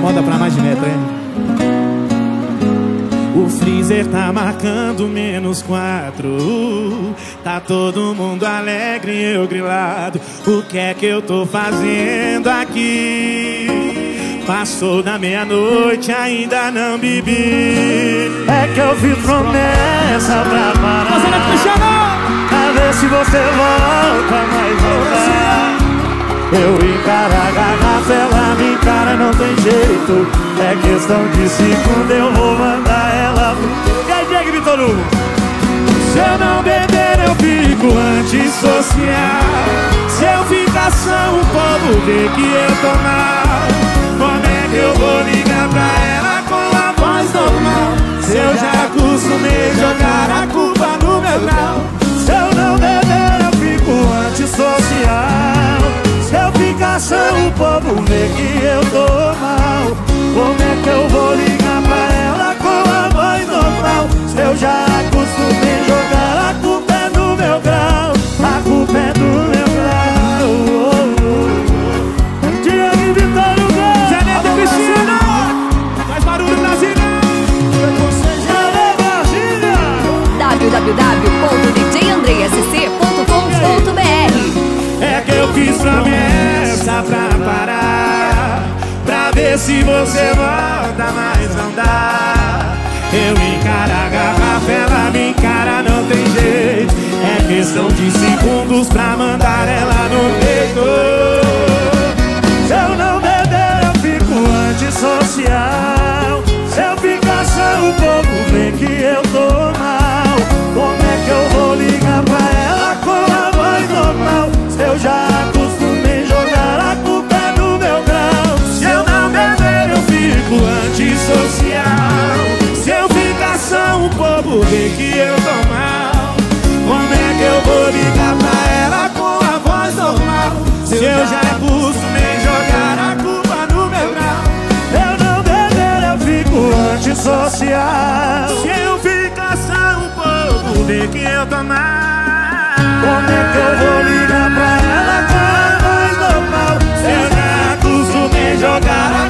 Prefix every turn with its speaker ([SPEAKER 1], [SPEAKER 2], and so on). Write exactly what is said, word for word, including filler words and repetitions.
[SPEAKER 1] moda pra mais de metro, hein? O freezer tá marcando menos quatro. Tá todo mundo alegre e eu grilado. O que é que eu tô fazendo aqui? Passou da meia-noite, ainda não bebi.
[SPEAKER 2] É que eu fiz promessa pra parar, pra ver se você volta, mas não dá. Eu encaro a garrafa, ela me encara, não tem jeito. É questão de segundo, eu vou mandar ela pro... E aí, Diego Vitor Hugo?
[SPEAKER 1] Se eu não beber, eu fico antissocial. Se eu ficar sã, o povo vê que eu tô mal. Como é que eu vou ligar pra ela com a voz normal? Se eu já acostumei jogar a culpa no meu grau.
[SPEAKER 2] Se eu não beber, eu fico antissocial. Se eu ficar sã, o povo vê que eu tô mal. Como é que eu vou ligar pra ela com a voz normal? Se eu já acostumei jogar, a culpa é do meu grau. A culpa é do meu grau. Oh, oh, oh. Diego Vitor Hugo,
[SPEAKER 1] Zé Neto e Cristina, faz barulho na Zina.
[SPEAKER 3] w w w ponto d j andrei s c ponto com ponto b r.
[SPEAKER 1] É que eu fiz promessa pra parar, pra ver se você volta, mas não dá. Eu encaro a garrafa, ela me encara, não tem jeito. É questão de segundos pra mandar ela no peito.
[SPEAKER 2] se eu não beber, eu fico antissocial. Se eu ficar sã, o povo vê que eu tô mal. Como é que eu vou ligar pra ela com a voz normal? Se eu já acostumei jogar, a culpa é do meu grau.
[SPEAKER 1] Se eu não beber, eu fico antissocial. Se eu ficar sã, o povo vê que eu tô mal. Como é que eu vou ligar pra ela com a voz normal? Se eu já acostumei jogar a culpa no meu grau.
[SPEAKER 2] Eu não beber, eu fico antissocial.
[SPEAKER 1] Se eu ficar sã, o povo vê que eu tô mal.
[SPEAKER 2] Como é que eu vou ligar pra ela com a voz normal?
[SPEAKER 1] Se eu já acostumei jogar a